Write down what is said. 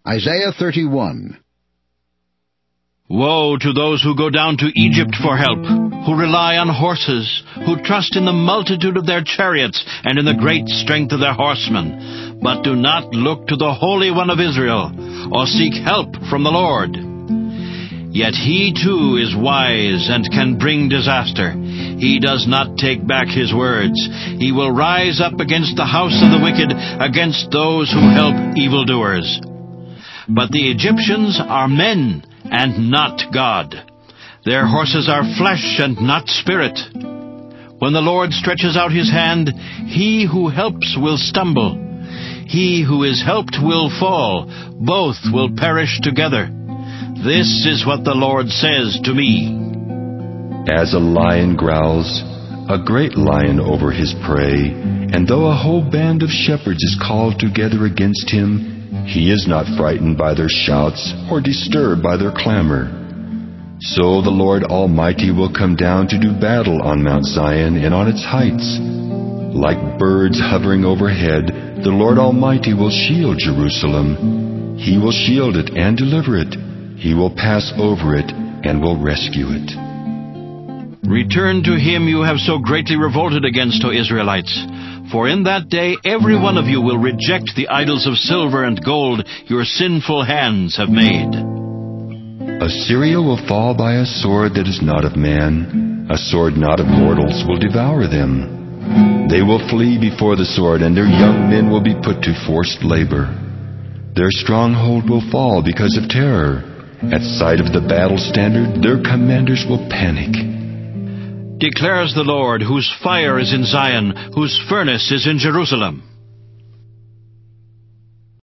Isaiah 31. Woe to those who go down to Egypt for help, who rely on horses, who trust in the multitude of their chariots and in the great strength of their horsemen, but do not look to the Holy One of Israel, or seek help from the Lord. Yet he too is wise and can bring disaster. He does not take back his words. He will rise up against the house of the wicked, against those who help evildoers. But the Egyptians are men, and not God. Their horses are flesh and not spirit. When the Lord stretches out his hand, he who helps will stumble. He who is helped will fall. Both will perish together. This is what the Lord says to me. As a lion growls, a great lion over his prey, and though a whole band of shepherds is called together against him, he is not frightened by their shouts or disturbed by their clamor. So the Lord Almighty will come down to do battle on Mount Zion and on its heights. Like birds hovering overhead, the Lord Almighty will shield Jerusalem. He will shield it and deliver it. He will pass over it and will rescue it. Return to him you have so greatly revolted against, O Israelites. For in that day every one of you will reject the idols of silver and gold your sinful hands have made. Assyria will fall by a sword that is not of man. A sword not of mortals will devour them. They will flee before the sword, and their young men will be put to forced labor. Their stronghold will fall because of terror. At sight of the battle standard, their commanders will panic. Declares the Lord, whose fire is in Zion, whose furnace is in Jerusalem.